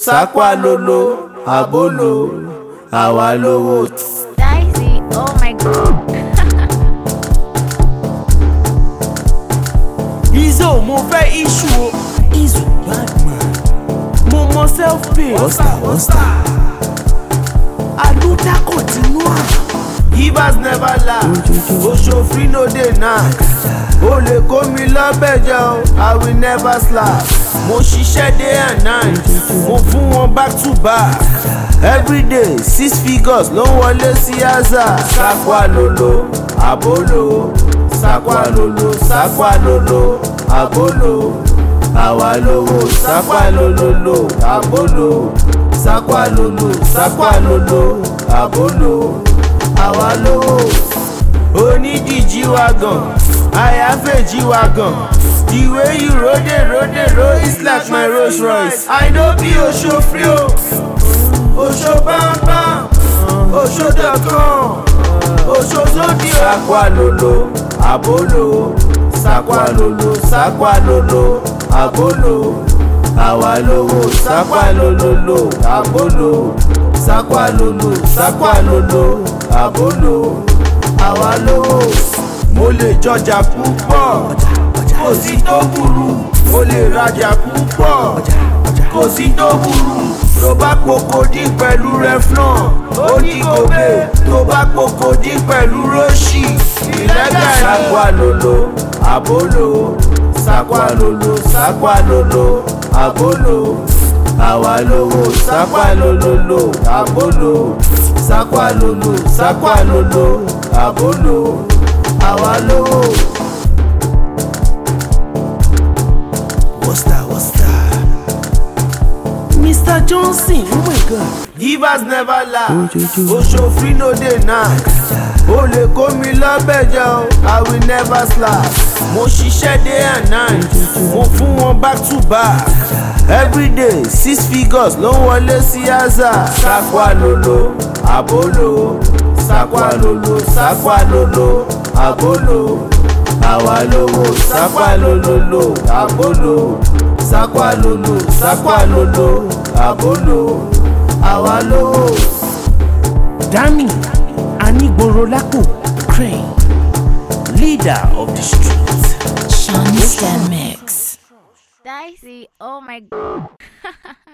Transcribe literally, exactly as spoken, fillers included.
sápá lolo, àbólò, àwa lówó. Dicey, oh my god. Izzo, mo fẹ́ issue o. Izzo bad man. Mo mọ self pay. What's that? What's that? Aluta continua. Givers never laugh. Oṣó free no dey knack. O lè kó mi lọ́bẹ̀ jẹ o, I will never slap. Mo ṣiṣẹ́ day and night, mo fún wọn back to back. Everyday six figures ló ń wọlé sí Aza. Sápá lolo, àbólò, sápá lolo, sápá lolo, àbólò, àwa lówó. Sápá lolo, àbólò, sápá lolo, sápá lolo, àbólò, àwa lówó. Onídìí G-Wagon, I have a G-Wagon. The way you roll it, roll it, roll it's like my Rolls Royce. I know be Oṣó free o, Oṣó bam bam, Oṣó dot com, Oṣó zodi. Sápá lolo, àbólò, sápá lolo, sápá lolo, àbólò, àwa lówó. Sápá lolo, àbólò, sápá lolo, sápá lolo, àbólò, àwa lówó. Mo lè jọjà púpọ̀, kò sí tó burú. Mo lè rajà púpọ̀, kò sí tó burú. Tó bá poko dín pẹ̀lú Revlon, ó ní gòbè. Tó bá poko dín pẹ̀lú Roshi, ìlẹ́gà. Sápá lolo, àbólò, sápá lolo, sápá lolo, àbólò, àwa lówó. Sápá lolo, àbólò, sápá lolo, sápá lolo, àbólò, àwa lówó. What's that? What's that? Mister Johnson, oh my god. Givers never laugh. Oṣó free no dey knack. O lè kó mi lọ́bẹ̀ jẹ o, I will never slap. Mo ṣiṣẹ́ day and night, mo fún wọn back to back. Everyday six figures ló ń wọlé sí Aza. Sápá lolo, àbólò, sápá lolo, sápá lolo, àbólò, àwa lówó. Sápá lolo, àbólò, sápá lolo, sápá lolo, àbólò, àwa lówó. Dami Anigboro Lapo Crane, leader of the street. Sean Stan Mix. Dicey, oh my god.